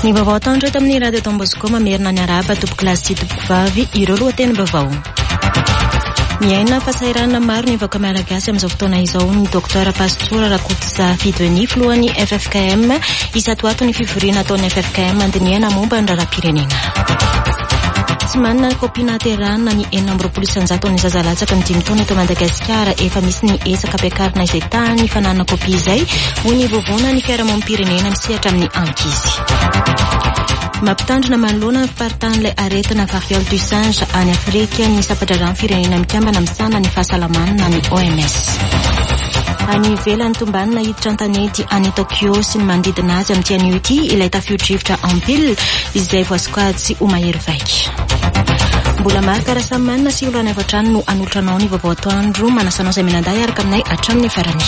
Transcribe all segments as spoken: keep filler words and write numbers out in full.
Ny vaovao tandro tamin'ny radio Don Bosco mamerina ny araba tompoko lahy sy tompoko vavy ireo lohateny vaovao. Miaina fahasahiranana maro ny vahoaka malagasy amin'izao fotoana izao ny dokotera Pastora Rakotsa Fidoni filohan'ny F F K M isato ato ny fivoriana ataon'ny F F K M andiniana momba ny raharaham-pirenena. Tsy manana kopia nahaterahana ny enina amby roapolo isanjato ny zazalatsaka ny dimy taona eto Madagasikara efa misy ny ezaka ampiakarina izay tany fananana kopia izay hoy ny vovona ny fiarahamonim-pirenena misehatra amin'ny ankizy. Mampitandrina manoloana faritany aretina variole du singe any Afrika ny sapadrarano firenena mikambana misana ny fahasalamana ny O M S. Any ivelany tombanina hiditra an-tanety any Tokyo sy ny manodidina azy amin'ity anio ity ilay tafio-drivotra ampile izay voasokajy sy ho mahery vaika. Mbola maro karasamy manana sy olana avy hatrany no anolotranao ny vaovao atoandro manasanao izay menanday araka aminay hatramin'ny farany.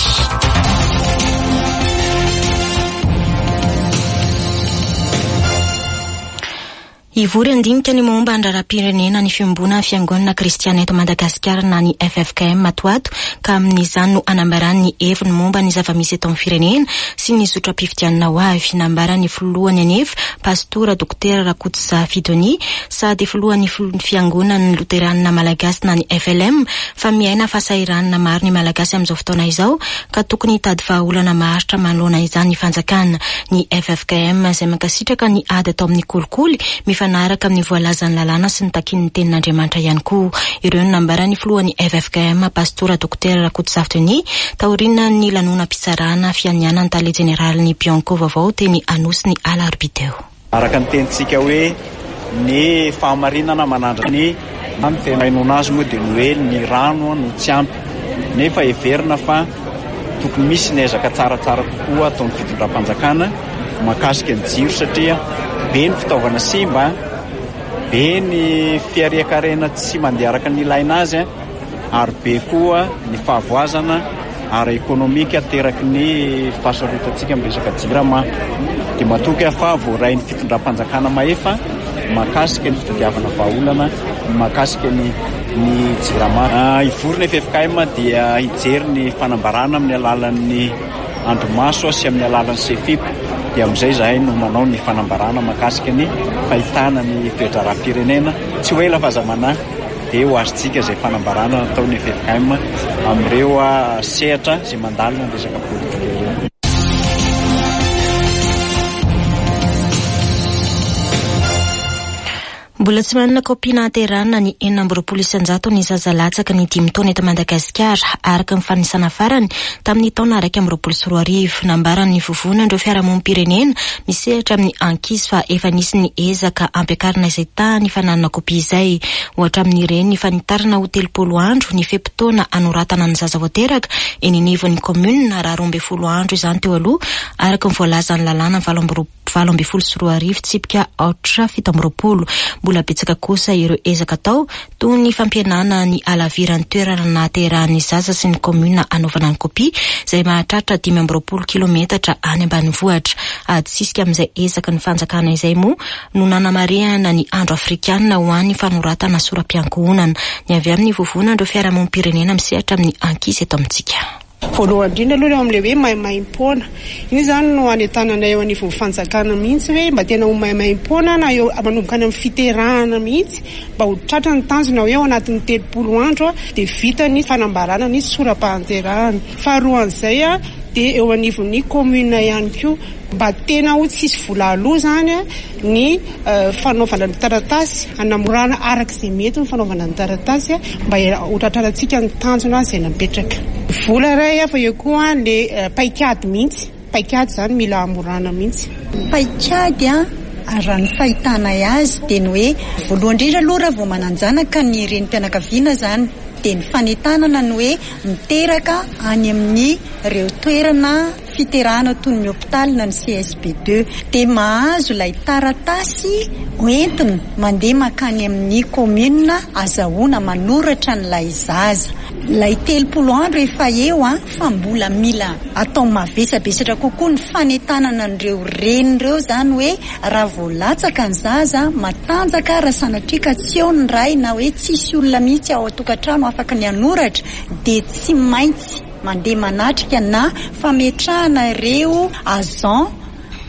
Ivory andinika ny momba ny raharaham-pirenena ny fiambona fiangonana kristiana eto Madagasikara na ny F F K M matoato ka amin'izany no anambarany ny heviny momba ny zava-misy eto amin'ny firenena sy ny zotra-pifidianana ho avy. Nambarany filohan'ny anefa pastora dokotera Rakotsa Fidoni sady filohan'ny fiangonana loteranina malagasy na ny F L M fa miaina fahasahiranana maro ny malagasy amin'izao fotoana izao ka tokony hitady vahaolana maharitra manoloana izany ny fanjakana. Ny F F K M izay mankasitraka ny ady atao amin'ny kolikoly mifanaraka amin'ny voalazan'ny lalàna sy ny takin'ny tenin'Andriamanitra ihany koa. Ireo no nambarany filohan'ny F F K M pastora dokotera Rakotsa Fidoni taoriana ny lanonam-pitsarana fianianany tale jeneraly Bianco vaovao teny anosy ny alarobia teo. Araka ny tenitsika hoe ny fahamarinana manandra ny amin'ny tena inona azy moa dia ny hoe ny rano no tsy ampy nefa heverina fa tokony misy ny ezaka tsaratsara kokoa ataon'ny fitondram-panjakana mahakasika ny jiro satria be ny fitaovana simba, be ny fiariakarena tsy mandeha araka ny ilaina azy ary be koa ny fahavoazana ara ekonomika teraky ny fahasarotantsika amin'ny resaka jirama dia matoka fa voaray ny fitondram-panjakana maefa mahakasika ny fitadiavana vahaolana mahakasika ny ny jirama. Ivory ny F F K M dia hijery ny fanambarana amin'ny alalan'ny andromaso sy amin'ny alalan'ny sefip dia amin'izay zahay no manao ny fanambarana mahakasika ny fahitana ny toetra raharaham-pirenena tsy hoe lafa zamana dia ho azontsika izay fanambarana ataon'ny F F K M amin'ireo sehatra izay mandalina ny resaka politika ireo. Mbola tsy manana kopia nahaterahana ny enina amby roapolo isanjato ny zazalatsaka ny dimy taona eto Madagasikara araka ny fanisana farany tamin'ny taona iraika amby roapolo sy roa arivo. Nambaran'ny vovona ireo fiarahamonim-pirenena misehatra amin'ny ankizy fa efa nisy ny ezaka ampiakarina izay tany fananana kopia izay ohatra amin'ireny ny fanitarana ho telopolo andro ny fepitaona anoratana ny zaza voateraka eny anivon'ny komuna raha roa amby folo andro izany teo aloha araka ny voalazan'ny lalàna valo amby folo sy roa arivo tsipika aotra fito amby roapolo. Mbola betsaka kosa ireo ezaka atao toy ny fampianana ny alaviran'ny toerana nahaterahan'ny zaza sy ny komuna anaovana ny kopia izay mahatratra dimy amby roapolo kilometatra any ambanivohitra. Ady sisika amin'izay ezaka ny fanjakana izay moa no nanamarihana ny andro afrikanina ho an'ny fanoratana soram-piankohonana. Ny avy amin'ny vovona ireo fiarahamonim-pirenena misehatra amin'ny ankizy eto amintsika. Voalohany indrindra aloha amin'ilay hoe maimaimpona iny zany no anetanana eo anivon'ny fanjakana mihitsy hoe mba tena ho maimaimpona na eo manomboka any amin'ny fiterahana mihitsy mba ho tratra ny tanjona eo anatin'ny telopolo andro dia vita ny fanambarana ny soram-pahanterahana. Faharoan'izay a dia eo anivon'ny komuna ihany koa mba tena ho tsisy vola aloha zany ny fanaovana ny taratasy anamorana arak'izay mety ny fanaovana ny taratasy mba ho tratrarantsika ny tanjona izay napetraka. Vola iray afa eo koa le paikady mihitsy. Paikady zany mila amorana mihitsy. Paikady a raha ny fahitana azy dia ny hoe voalohany indrindra aloha raha vao mananjanaka ny renim-pianakaviana zany dia ny fanetanana ny hoe miteraka any amin'ny ireo toerana fiterahana toy ny hôpitaly na ny C S B deux dia mahazo ilay taratasy hoentina mandeha makany amin'ny komuna azahoana manoratra n'ilay zaza. Ilay telopolo andro efa eo a fa mbola mila atao mavesabesatra kokoa ny fanetanana an'ireo renireo zany hoe raha voalatsaka ny zaza matanjaka raha sanatrika tsy eo ny ray na hoe tsisy olona mihitsy ao an-tokantrano afaka ny anoratra dia tsy maintsy mandeha manatrika na fametrahana ireo agent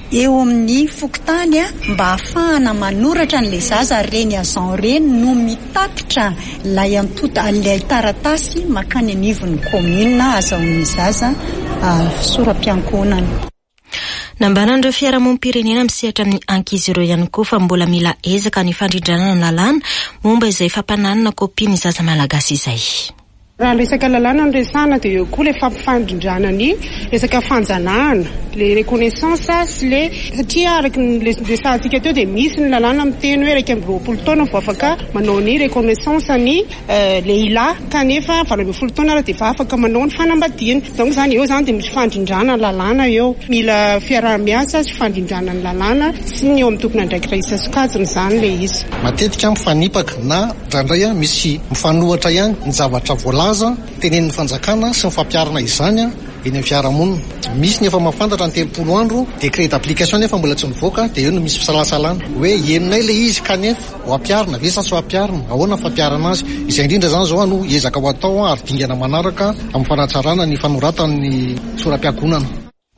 eo amin'ny fokontany a mba hahafahana manoratra n'ilay zaza reny azan reny no mitatitra lay antota ilay taratasy makany anivon'ny commune azahoan'ny zaza soram-piankonana. Nambaran'ireo fiarahamonim-pirenena misehatra amin'ny ankizy ireo ihany koa fa mbola mila ezaka ny fandrindrana ny lalàna momba izay fampananana kopiny zaza malagasy izay. Raha resaka lalàna no resahana dia eo koa ilay fampifandrindrana ny resaka fanjanahana, le reconnaissance sy le satria araka ny resahantsika teo dia misy ny lalàna miteny hoe raika amby roapolo taona vao afaka manao ny reconnaissance ny lehilahy kanefa valo ambin'ny folo taona dia efa afaka manao ny fanambadiana. Donc zany eo zany dia misy fandrindrana ny lalàna eo, mila fiaraha-miasa sy fandrindrana ny lalàna sy ny eo amin'ny tompona andraikiray isasokajiny zany le izy. Matetika mifanipaka na ndraindray misy mifanohatra ihany ny zavatra voalaza tenen'ny fanjakana sy mifampiarana izany eny amin'ny fiarahamonina. Misy ny efa mahafantatra ny telopolo andro décret d'application nefa mbola tsy nivoaka dia eo no misy fisalasalana hoe eninay le izy kanefa ho ampiarina ve sa tsy ho ampiarina, ahoana fampiarana azy. Izay indrindra zany zao no ezaka ho atao ary dingana manaraka amin'ny fanatsarana ny fanoratan'ny soram-piangonana.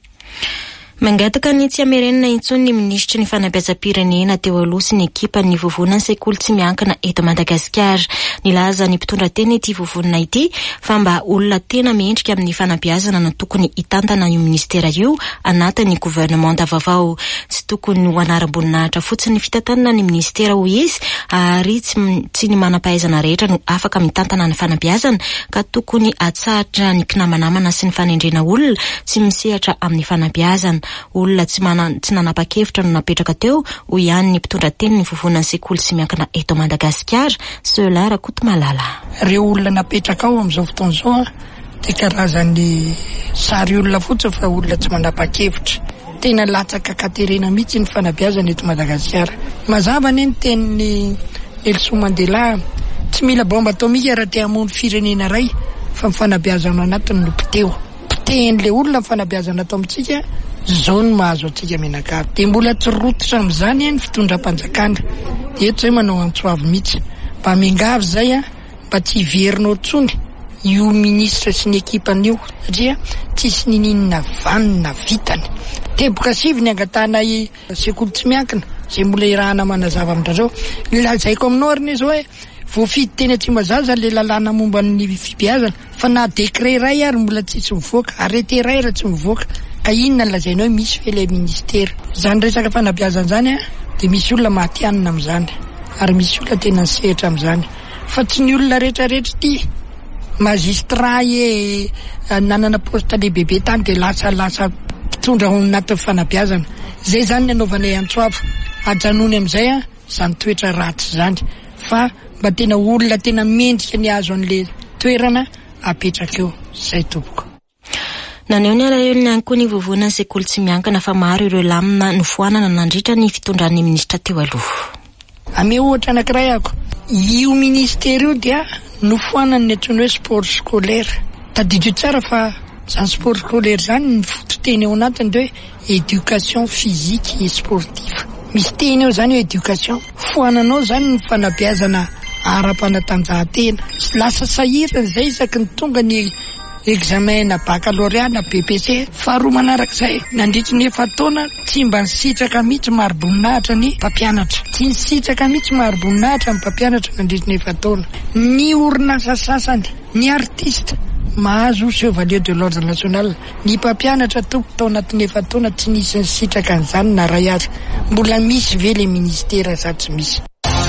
Mangataka ny tsy amerenina intsony ny ministra ny fanabeazam-pirenena teo aloha sy ny ekipa ny vovonana sekoly tsy miankina eto Madagasikara. Nilaza ny mpitondra teny ity vovonana ity fa mba olona tena mendrika amin'ny fanabeazana no tokony hitantana io ministera io anatin'ny gouvernement vaovao. Tsy tokony ho anaram-boninahitra fotsiny fitantanana ny ministera ho izy ary tsy, tsy ny manam-pahaizana rehetra no afaka mitantana ny fanabeazana ka tokony atsahatra ny kinamanamana sy ny fanendrena olona tsy misehatra amin'ny fanabeazana. Olona tsy mana tsy nanapa-kevitra no napetraka teo ho ihany ny mpitondra teny ny vovonana sekoly sy miankina eto Madagasikara Solar Kotomalala. Reo olona napetraka ao amin'izao fotoana izao dia karazany sary olona fotsiny fa olona tsy manapa-kevitra. Tena latsaka katerena mihitsy ny fanabeazana eto Madagasikara. Mazava ny tenin'ny Nelson Mandela tsy mila bomba atomika raha te hamono firenena iray fa ny fanabeazana anatiny no piteo. Piten'le olona ny fanabeazana atao amintsika zao no mahazo antsika menakary. Dia mbola tsy rototra amin'izany ny fitondram-panjakana. Dia eto izay manao antsoavy mihitsy. Mba miangavy izay a mba tsy hiverinao intsony io ministra sy ny ekipany io satria tsisy nininona vanina vitany. Teboka sivy ny angatana i sekoly tsy miankina izay mbola irahana manazava amin'izao. Lazaiko aminao ary zao hoe voafidy teny atsy mazaza le lalàna momba ny fibeazana fa na décret iray ary mbola tsisy mivoaka, arrêté iray raha tsy mivoaka. Ka inona ny lazainao hoe misy fe le ministera. Zany resaka fanabeazana zany a dia misy olona mahatianina amin'izany ary misy olona tena nisehatra amin'izany. Fa tsy ny olona rehetrarehetra ity magistrat e nanana poste lehibe tany dia lasa lasa mpitondra ao anatin'ny fanabeazana. Zay zany ny anaovanay antsoavo ajanony amin'izay a zany toetra ratsy zany fa mba tena olona tena mendrika ny azo an'le toerana apetraka eo. Zay tompoko. Naneo ny alahelo ny koa ny vovonana sekoly tsy miankina fa maro ireo lamina nofoanana nandritra ny fitondran'ny ministra teo aloha. Ame ohatra anankiray ako, io ministera io dia nofoanana ny antsoina hoe sport scolaire. Tadidro tsara fa zany sport scolaire zany ny fototeny ao anatiny dia hoe éducation physique et sportive. Misy teny eo zany hoe éducation. Foananao zany ny fanabeazana ara-panatanjahantena. Lasa sahirana izay isaky ny tonga ny examen na baccalauréat na B P C. Faharoa manarak'izay nandritra ny efa taona tsy mba nisitraka mihitsy maharoboninahitra ny mpampianatra. Tsy nisitraka mihitsy maharoboninahitra ny mpampianatra nandritra ny efa taona. Ny orinasa sasany, ny artiste mahazo chevalier de l'ordre national. Ny mpampianatra tompo tao anatin'ny efa taona tsy nisy nisitraka an'izany na ray azy. Mbola misy ve le ministera sa tsy misy?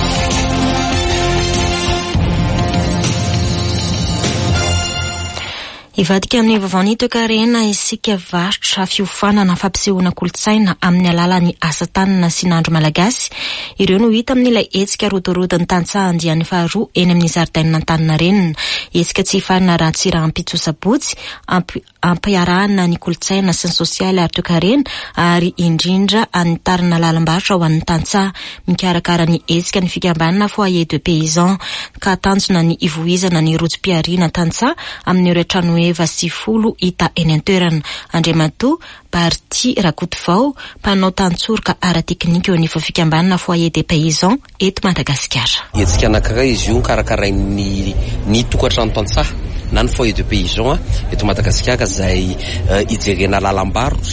Ivadika amin'ny vaovao toe-karena isika varotra fiofanana fampisehoana kolontsaina amin'ny alalan'ny asa tanana sy nandro malagasy. Ireo no hita amin'ilay hetsika rodorodon'ny tantsaha andiany faharoa eny amin'ny zaridaina Antaninarenina. Hetsika tsy hifarina raha-tsy rahampitsosabotsy ampiarahana ny kolontsaina sy ny sosialy ary toe-karena ary indrindra anitarina lalam-barotra ho an'ny tantsaha. Mikarakara ny hetsika ny fikambanana foyer de paysan ka tanjona ny ivoizana ny rojo-piarina tantsaha amin'ny ireo trano eva sy folo hita eny an-toerana. Andriamatoa Parti Rakotovao, mpanao tantsorika ara-teknika eo anefa fikambanana foyer de paysan eto Madagasikara. Hetsika anankiray izy io karakarain'ny ny tokantrano tantsaha na ny foyer de paysan eto Madagasikara izay uh, ijerena lalam-barotra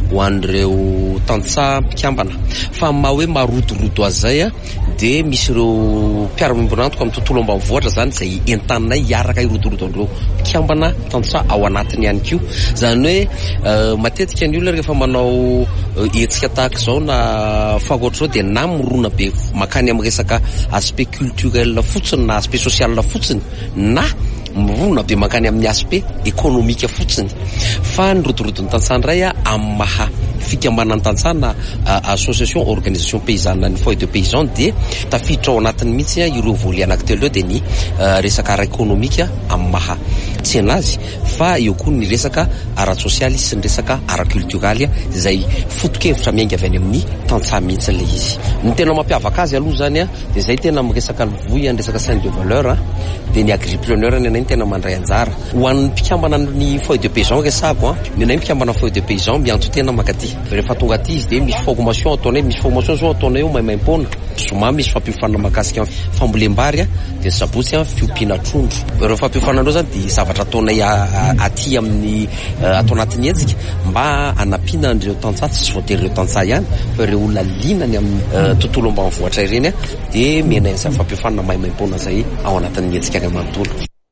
ho an'ireo tantsaha mpikambana fa maha hoe marotoroto azay a de misy ireo mpiara-miombonantoka amin'ny tontolo ambanivohitra zany zay entaninay hiaraka irotoroto an'ireo mpikambana tantsaha ao anatiny ihany ko zany hoe matetika ny olona rehefa manao hetsika tahaka izao na fagoatra zao de na mirona be makany amin'ny resaka aspect culturel fotsiny na aspect social fotsiny na mirona be makany amin'ny aspect économique fotsiny fa ny rotoroton'ny tantsaha ndray a amin'ny maha fikambanany tantsaha na association organisation paysanne ny foyer de paysan de tafiditra ao anatiny mihitsy ireo volet anankitelo de ny resaka ara économique amin'ny maha tsena azy fa eo koa ny resaka ara social sy ny resaka ara culturale izay fotokevitra miainga avy any amin'ny tantsaha mihitsy le izy. Ny tena mampiavaka azy aloha zany a de zay tena miresaka voy ny resaka scène de valeur de ny agripreneur ny anay tena mandray anjara ho an'ny mpikambana ny foyer de paysan resako a ny anay mpikambana foyer de paysan miantso tena makaty rehefa tonga aty izy de misy formation ataonay misy formation zao ataonay eo maimaimpona soma misy fampiofana makasika fambolem-bary a de sabotsy a fiompiana trondro rehefa fampiofana zany de zavatra ataonay aty amin'ny atao anatin'ny etsika mba anampiana an'ireo tantsaha tsy voatery ireo tantsaha ihany fa ireo olona linany amin'ny tontolo ambanivohitra ireny a de menay an'izay fampiofana maimaimpona zay ao anatin'ny etsika any manontolo.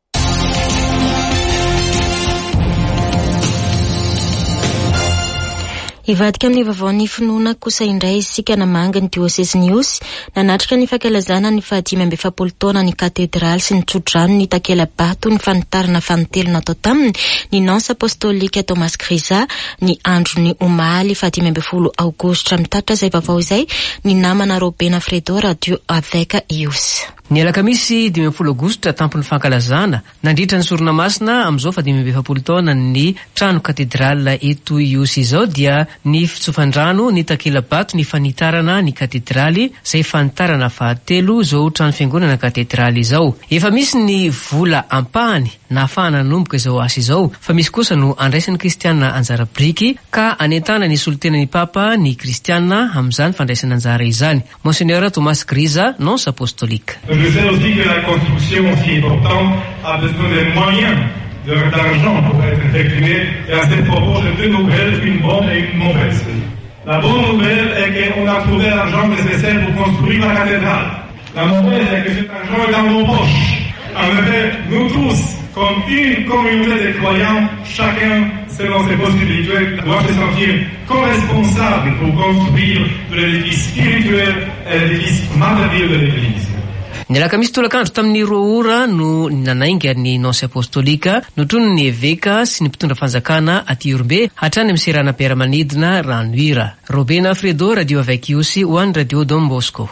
Ivadika amin'ny vaovao finoana kosa indray isika namanga ny diocese Nios nanatrika ny fankalazana ny fahadimy amby efapolo taona ny katedraly sy ny tsodrano ny takela-bato ny fanitarana fanitelona atao taminy ny nonce apostolika Thomas Grisa ny andro ny omaly fahadimy amby folo aogositra mitatra izay vaovao izay ny namana Robena Fredo radio avec Ios. Ny alakamisy dimy ambin'ny folo aogositra tampony fankalazana nandritra ny soronamasina amin'izao fa dimy amby efapolo taona ny trano katedraly eto Ios izao dia ny fitsofandrano ny takela-bato ny fanitarana ny katedraly izay fanitarana fahatelo izao trano fiangonana katedraly izao. Efa misy ny vola ampahany na afahana nanomboka izao asa izao fa misy kosa no andraisan'ny kristianina anjara briky ka anentana ny solitenan'ny papa ny kristianina amin'izany fandraisana anjara izany. Monseigneur Thomas Grisa, nonce apostolique. Je sais aussi que la construction aussi importante a besoin de moyens, d'argent pour être effectuée. Et à ce propos, j'ai deux nouvelles, une bonne et une mauvaise. La bonne nouvelle est qu'on a trouvé l'argent nécessaire pour construire la cathédrale. La mauvaise est que cet argent est dans nos poches. En effet, nous tous, comme une communauté de croyants, chacun, selon ses possibilités, doit se sentir co-responsable pour construire de l'édifice spirituel et l'édifice matériel de l'Église. Ny alakamisy tolakandro tamin'ny roa ora no nanainga ny nonce apostolika notrono ny eveka sy ny mpitondra fanjakana aty Orombe hatrany amin'ny seranam-piaramanidina Ranoira. Robena Fredo radio avec Ios ho an'ny radio Don Bosco.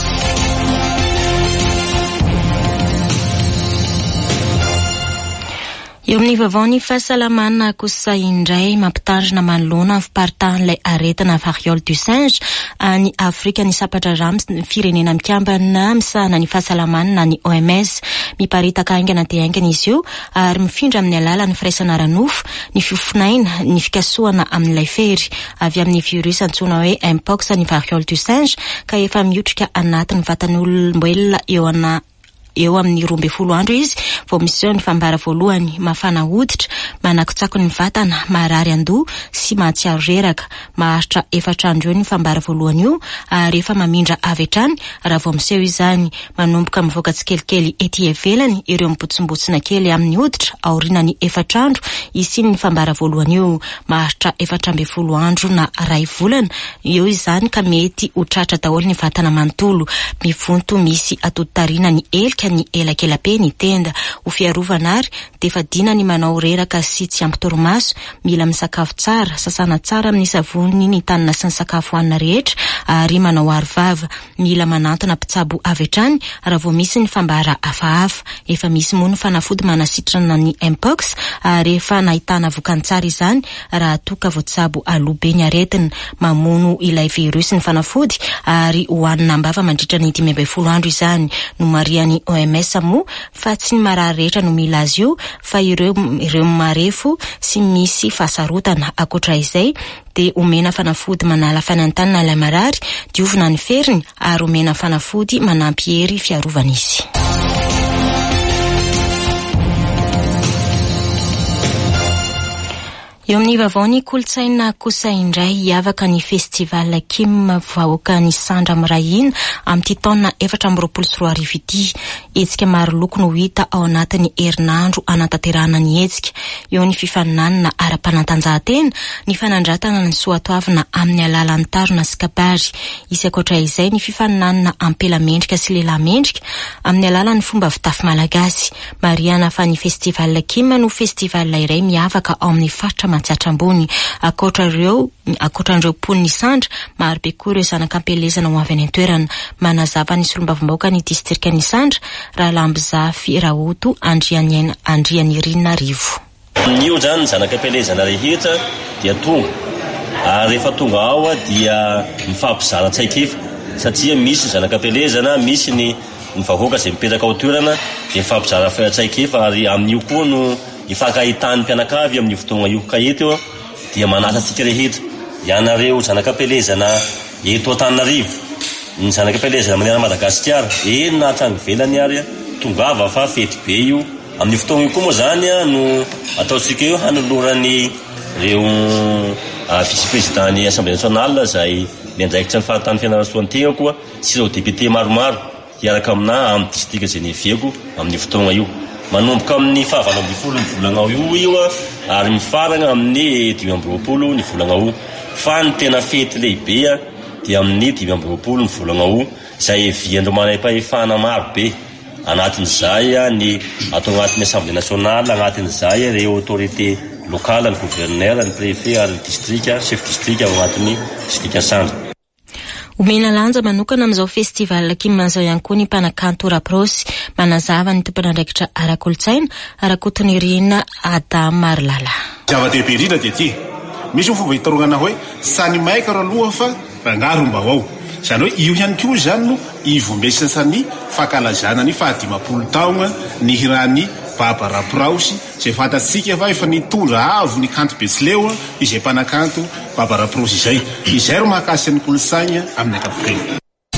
Eo amin'ny vaovao ny fahasalamana kosa indray mampitandrina manoloana ny fiparitahan'ilay aretina variole du singe any Afrika ny sapatra rams firenena mikambana misahana ny fahasalamana na ny O M S miparitaka aingana dia aingana izy io ary mifindra amin'ny alalan'ny firaisana ara-nofo ny fiofonaina ny fikasoana amin'ilay fery avy amin'ny virus antsoina hoe mpox ny variole du singe ka efa miotrika anatin'ny vatan'olombelona eo ana eo amin'ny roa ambin'ny folo andro izy vao misy ny fambara voalohany mafana hoditra manakitsako ny vatana marary andoha sy mahatsiaro reraka maharitra efatra andro eo ny fambara voalohany io ary efa mamindra avy hatrany raha vao miseho izany manomboka mivoaka tsikelikely ety ivelany ireo mibotsimbotsina kely amin'ny hoditra aorianany efatra andro isiny ny fambara voalohany io maharitra efatra ambin'ny folo andro na ray volana eo izany ka mety ho tratra daholo ny vatana manontolo mivonto misy atoditariana ny elika ny elakelape ny tenda ho fiarovana ary defa dina ny manao reraka sy tsy ampitoromaso mila misakafo tsara sasana tsara amin'ny savony ny tanana sy ny sakafo hoanina rehetra ary manao arivava mila manantona mpitsabo avy hatrany raha vao misy ny fambara hafahafa efa misy moa ny fanafody manasitrana ny mpox ary efa nahitana vokany tsara izany raha toka voatsabo alobe ny aretina mamono ilay virus ny fanafody ary hoanina ambava mandritra ny dimy ambin'ny folo andro izany no mariany O M S mo fa tsy ny marary rehetra no mila azy io fa ireo ireo marefo sy misy fahasarotana akoatra izay de omena fanafody manala fanantanana ilay marary diovina ny feriny ary omena fanafody manampy hery fiarovana izy. Eo amin'ny vaovao ny kolotsaina kosa indray hiavaka ny festival Kim vahoaka ny Sandra Mirahina amin'ny taona efatra amby roapolo sy roa arivo ity. Hetsika maro loko no hita ao anatin'ny herinandro anatanterahana ny hetsika. Eo ny fifaninanana ara-panatanjahantena, ny fanandratana ny soatoavina amin'ny alalan'ny tarona sy kabary. Isy ankoatra izay ny fifaninanana ampelamendrika sy lehilamendrika amin'ny alalan'ny fomba fitafy malagasy. Mariana fa ny festival Kim no festival iray miavaka ao amin'ny faritra Matsiatra ambony. Akoatra ireo akoatra ireo pon'ny Sandra, maro be koa ireo zanak'ampelezana ho avy any an-toerana. Manazava ny solombavambaoka ny distrika ny Sandra, Ralambizafy Rahoto Andriany Andrianirina Rivo. Io zany zanak'ampelezana rehetra dia tonga. Ary rehefa tonga ao dia mifampizara tsaikefa satria misy zanak'ampelezana, misy ny ny vahoaka izay mipetraka ao toerana dia mifampizara felatsaikefa ary amin'io koa no ifankahitan'ny mpianakavy amin'ny fotoana io ka eto eo dia manasa antsika rehetra. Ianareo zanak'ampelezana eto Antananarivo, ny zanak'ampelezana manerana Madagasikara, eny na hatrany velany ary tongava fa fety be io. Amin'ny fotoana io koa moa zany no ataontsika io hanolorany ireo vice-président-ny Assemblée nationale izay miandraikitra ny fahatany fianarantsoan-tegna koa sy ireo député maromaro hiaraka amina amin'ny distrika Genevieko amin'ny fotoana io. Manomboka amin'ny fahavalo ambin'ny folo ny volana ao io io ary mifarana amin'ny dimy amby roapolo ny volana ao. Fa ny tena fety lehibe dia amin'ny dimy amby roapolo ny volana ao izay viandro manam-pahefana maro be. Anatin'izay ny atao anatin'ny Assemblée nationale, anatin'izay ireo autorité locale, ny gouverneur, ny préfet ary ny distrika, chef district ao anatin'ny distrika Sandra. Omena lanja manokana amin'izao festival Kim izao ihany koa ny mpanakanto Raprosy. Manazava ny tompon'andraikitra ara-kolotsaina Arakotony Irina Adam Marlala. Zava-dehibe indrindra dia ty. Misy ho fomba hitarongana hoe sany maika raha aloha fa rangaro mba ao. Zany hoe io ihany koa zany no ivombesany fankalazana ny fahadimapolo taona ny hirany Baba Raprosy izay fantatsika fa efa nitondra avo ny kanto Betsileo izay mpanakanto Baba Raprosy izay. Izay ro mahakasy ny kolotsaina amin'ny ankapobeny.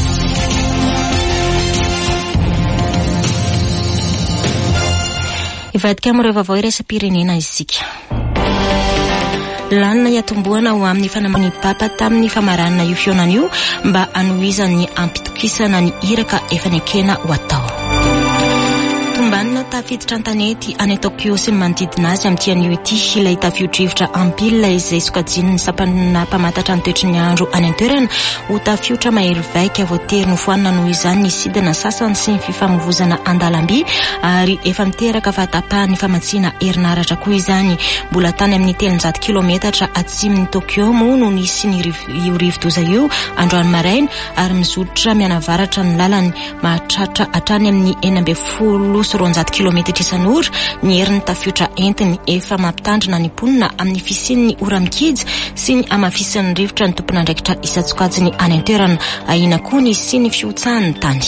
Ivadika amin'ireo vaovao iraisam-pirenena isika. Lanina hiatomboana ho amin'ny fanamany Papa tamin'ny famaranana io fionana io mba hanohizany ampitokisana ny iraka efa nekena ho atao. Tombanina tafiditra an-tanety any Tokyo sy ny manodidina azy amin'ity anio ity ilay tafio-drivotra ampila izay sokajiny ny sapana mpamantatra ny toetry ny andro any an-toerana ho tafiotra mahery vaika voatery nofoanina noho izany ny sidana sasany sy ny fifamoivozana an-dalamby ary efa miteraka fahatapahany famatsiana herinaratra koa izany. Mbola tany amin'ny telonjato kilometatra atsimon'ny Tokyo moa no nisy ny io rivo-doza io androany maraina ary mizoditra mianavaratra ny lalany mahatratra hatrany amin'ny enina amby folo sy roanjato kilometatra isan'ora. Ny herin'ny tafiotra entiny efa mampitandrina ny mponina amin'ny fisian'ny ora mikijy sy ny amafisan'ny rivotra ny tompon'andraikitra isatsokajiny any an-toerana. Ahina koa ny sy ny fiotsahan'ny tany.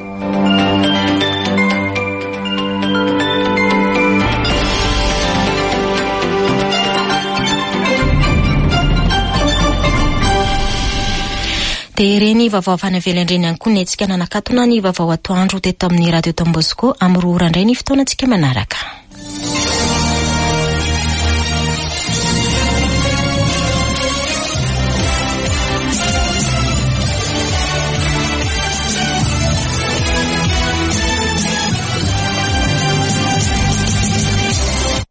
Tereny vaovao fanavelendreny ihany koa netsika nanakatona ny vaovao atoandro teto amin'ny radio Don Bosco amin'ny roa ora indray ny fotoanantsika manaraka.